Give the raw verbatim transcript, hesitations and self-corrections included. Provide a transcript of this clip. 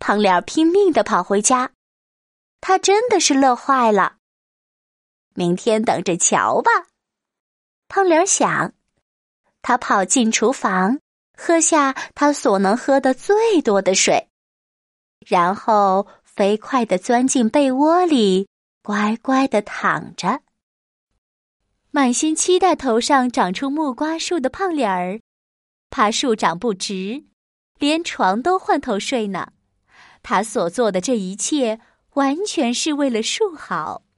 胖脸儿拼命地跑回家，他真的是乐坏了。明天等着瞧吧，胖脸儿想。他跑进厨房，喝下他所能喝的最多的水，然后飞快地钻进被窝里，乖乖地躺着。满心期待头上长出木瓜树的胖脸儿，怕树长不直，连床都换头睡呢。他所做的这一切，完全是为了树好。